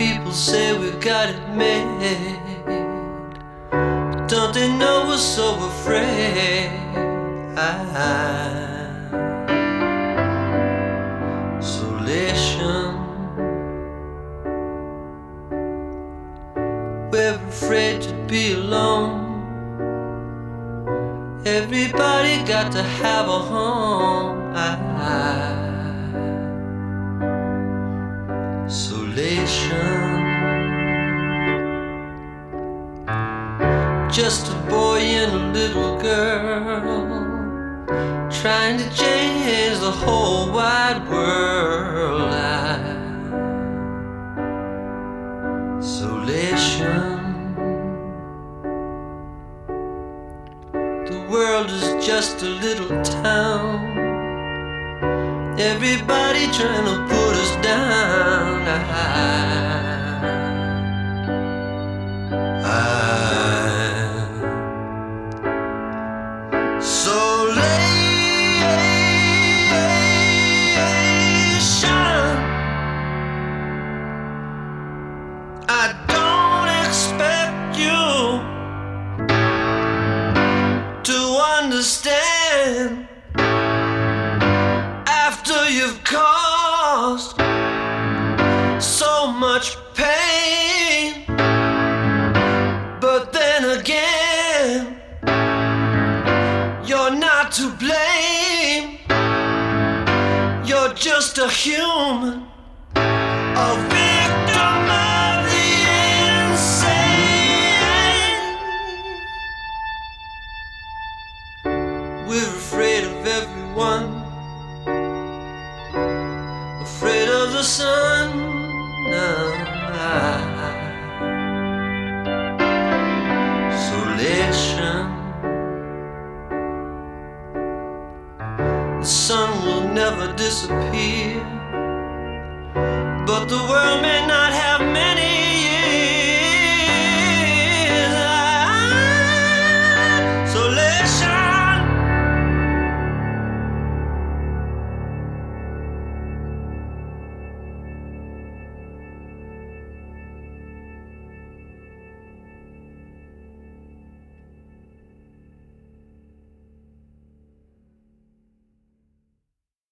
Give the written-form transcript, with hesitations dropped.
People say we got it made. Don't they know we're so afraid? Isolation. We're afraid to be alone. Everybody got to have a home. Isolation. Just a boy and a little girl trying to change the whole wide world. Isolation. The world is just a little town. Everybody trying to put us down. Isolation. I don't expect you to understand after you've caused so much pain. But then again, you're not to blame. You're just a human, a victim of the insane. We're afraid of everyone, afraid of the sun. Isolation. The sun will never disappear, but the world may not